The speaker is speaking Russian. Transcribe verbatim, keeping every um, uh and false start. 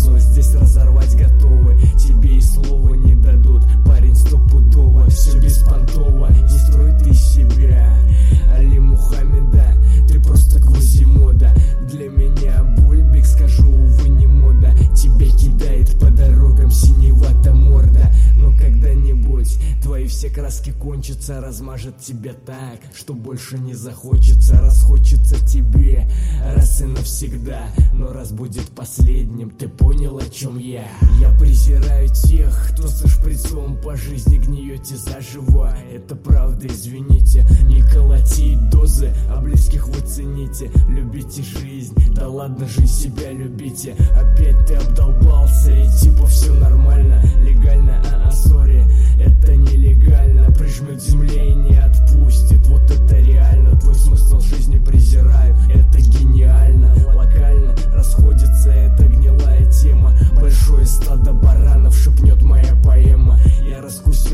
сразу здесь разорвать готовы. Тебе и слова не дадут, парень стопудово, все беспонтово. Не строй ты из себя Али Мухаммеда, ты просто Квазимода. Для меня Бульбик, скажу, увы, не мода. Тебя кидает по дорогам синевата морда. Но когда-нибудь твои все краски кончатся, размажет тебя так, что больше не захочется. Расхочется тебе раз и навсегда, но раз будет последним, ты понял, о чем я? Я презираю тех, кто со шприцом по жизни гниете заживо. Это правда, извините, не колоти дозы, а близких вы цените. Любите жизнь, да ладно же себя любите. Опять ты обдолбался и типа все нормально, легально, а-а, сори, это нелегально. Прижмет к земле и не отпустит, вот это реально. Твой смысл жизни презираю, это гениально. Локально расходится эта гнилая тема. Большое стадо баранов шепнет моя поэма. Я раскусил